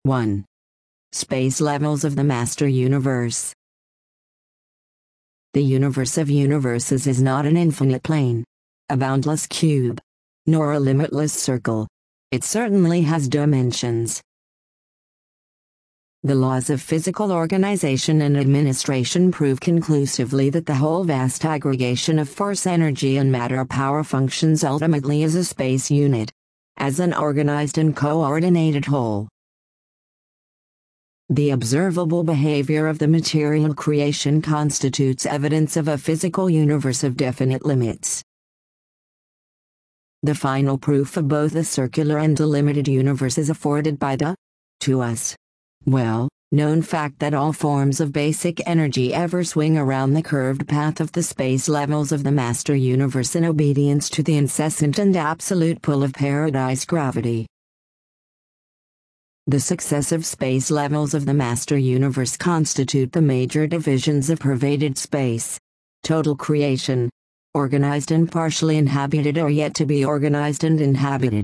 1. Space levels of the Master Universe. The universe of universes is not an infinite plane, a boundless cube, nor a limitless circle. It certainly has dimensions. The laws of physical organization and administration prove conclusively that the whole vast aggregation of force, energy and matter power functions ultimately as a space unit, as an organized and coordinated whole. The observable behavior of the material creation constitutes evidence of a physical universe of definite limits. The final proof of both a circular and a limited universe is afforded by the, to us, well-known fact that all forms of basic energy ever swing around the curved path of the space levels of the Master Universe in obedience to the incessant and absolute pull of paradise gravity. The successive space levels of the Master Universe constitute the major divisions of pervaded space, total creation, organized and partially inhabited or yet to be organized and inhabited.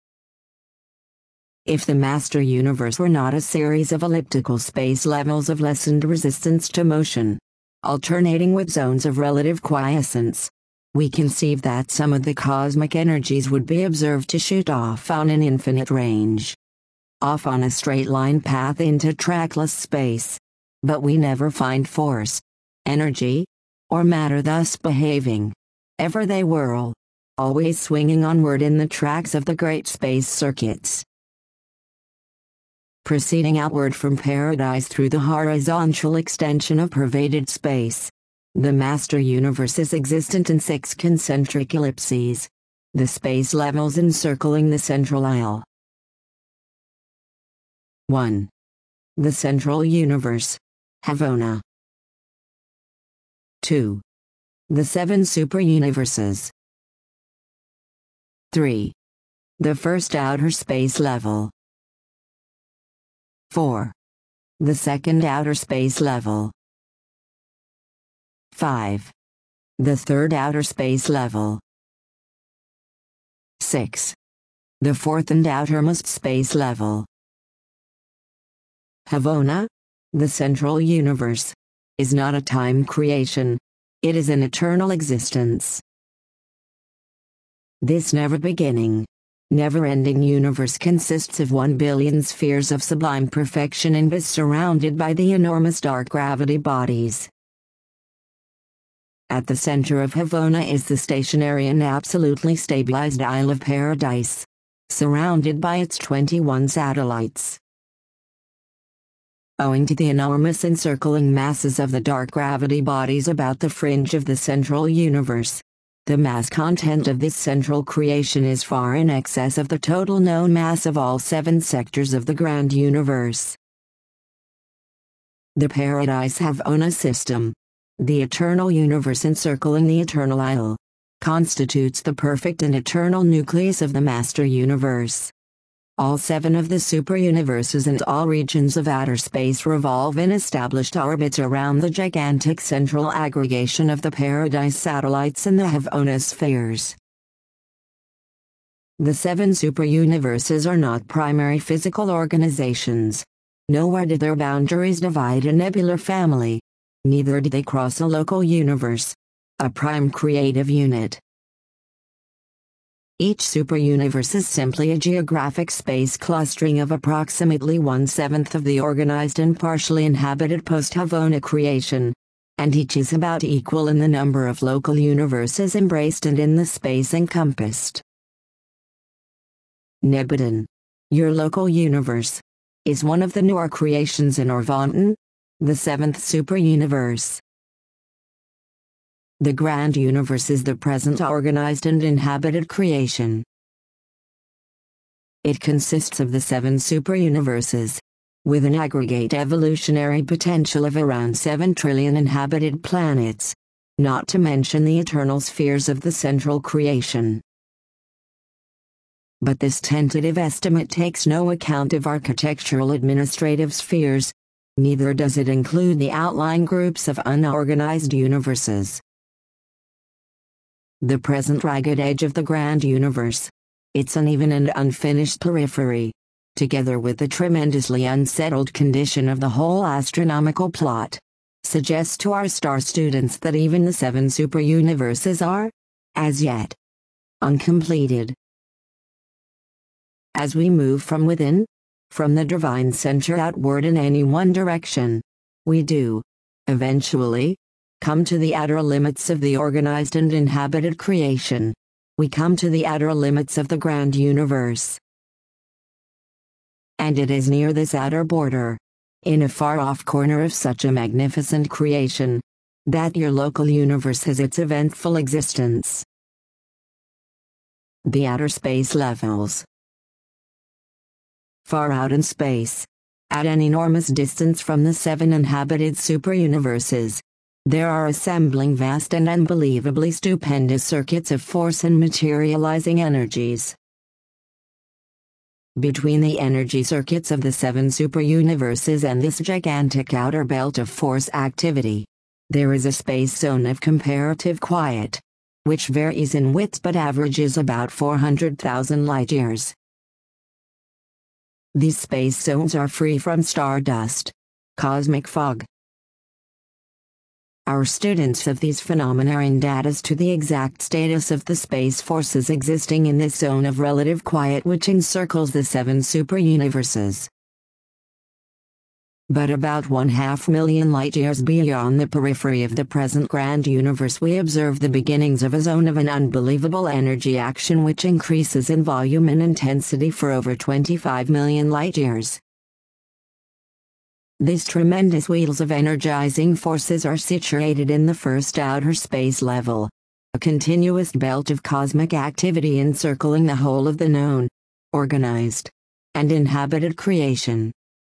If the Master Universe were not a series of elliptical space levels of lessened resistance to motion, alternating with zones of relative quiescence, we conceive that some of the cosmic energies would be observed to shoot off on an infinite range, off on a straight line path into trackless space. But we never find force, energy, or matter thus behaving. Ever they whirl, always swinging onward in the tracks of the great space circuits. Proceeding outward from paradise through the horizontal extension of pervaded space, the Master Universe is existent in 6 concentric ellipses, the space levels encircling the central aisle. 1. The Central Universe, Havona. 2. The 7 Superuniverses. 3. The First Outer Space Level. 4. The Second Outer Space Level. 5. The Third Outer Space Level. 6. The Fourth and Outermost Space Level. Havona, the Central Universe, is not a time creation. It is an eternal existence. This never-beginning, never-ending universe consists of 1 billion spheres of sublime perfection and is surrounded by the enormous dark gravity bodies. At the center of Havona is the stationary and absolutely stabilized Isle of Paradise, surrounded by its 21 satellites. Owing to the enormous encircling masses of the dark gravity bodies about the fringe of the Central Universe, the mass content of this central creation is far in excess of the total known mass of all 7 sectors of the grand universe. The Paradise Havona system, the eternal universe encircling the eternal isle, constitutes the perfect and eternal nucleus of the Master Universe. All 7 of the superuniverses and all regions of outer space revolve in established orbits around the gigantic central aggregation of the Paradise satellites and the Havona spheres. The 7 superuniverses are not primary physical organizations. Nowhere do their boundaries divide a nebular family. Neither do they cross a local universe, a prime creative unit. Each superuniverse is simply a geographic space clustering of approximately 1/7 of the organized and partially inhabited post-Havona creation, and each is about equal in the number of local universes embraced and in the space encompassed. Nebudin, your local universe, is one of the newer creations in Orvonton, the 7th superuniverse. The grand universe is the present organized and inhabited creation. It consists of the 7 superuniverses, with an aggregate evolutionary potential of around 7 trillion inhabited planets, not to mention the eternal spheres of the central creation. But this tentative estimate takes no account of architectural administrative spheres, neither does it include the outlying groups of unorganized universes. The present ragged edge of the grand universe, its uneven and unfinished periphery, together with the tremendously unsettled condition of the whole astronomical plot, suggests to our star students that even the 7 superuniverses are, as yet, uncompleted. As we move from within, from the divine center outward in any one direction, we do, eventually, come to the outer limits of the organized and inhabited creation. We come to the outer limits of the grand universe. And it is near this outer border, in a far-off corner of such a magnificent creation, that your local universe has its eventful existence. The outer space levels. Far out in space, at an enormous distance from the 7 inhabited superuniverses, there are assembling vast and unbelievably stupendous circuits of force and materializing energies. Between the energy circuits of the 7 superuniverses and this gigantic outer belt of force activity, there is a space zone of comparative quiet, which varies in width but averages about 400,000 light-years. These space zones are free from stardust, cosmic fog. Our students of these phenomena are in doubt as to the exact status of the space forces existing in this zone of relative quiet which encircles the 7 superuniverses. But about 1/2 million light-years beyond the periphery of the present grand universe we observe the beginnings of a zone of an unbelievable energy action which increases in volume and intensity for over 25 million light-years. These tremendous wheels of energizing forces are situated in the first outer space level, a continuous belt of cosmic activity encircling the whole of the known, organized, and inhabited creation.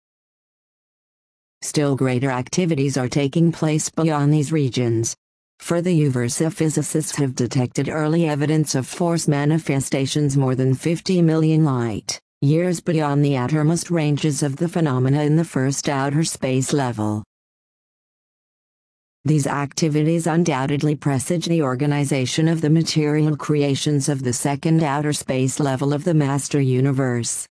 Still greater activities are taking place beyond these regions. For the UVersa physicists have detected early evidence of force manifestations more than 50 million light-years beyond the outermost ranges of the phenomena in the first outer space level. These activities undoubtedly presage the organization of the material creations of the second outer space level of the master universe.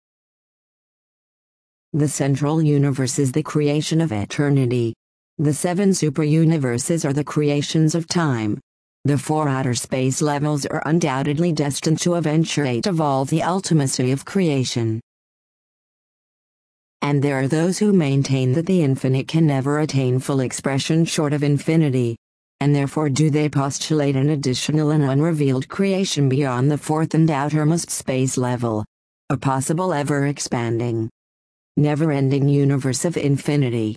The central universe is the creation of eternity. The 7 superuniverses are the creations of time. The 4 outer space levels are undoubtedly destined to eventuate evolve the ultimacy of creation. And there are those who maintain that the infinite can never attain full expression short of infinity, and therefore do they postulate an additional and unrevealed creation beyond the 4th and outermost space level, a possible ever-expanding, never-ending universe of infinity.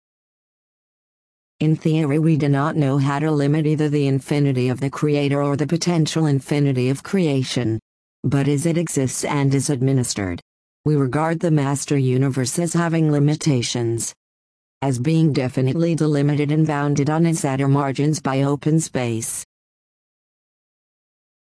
In theory we do not know how to limit either the infinity of the Creator or the potential infinity of creation. But as it exists and is administered, we regard the master universe as having limitations. As being definitely delimited and bounded on its outer margins by open space.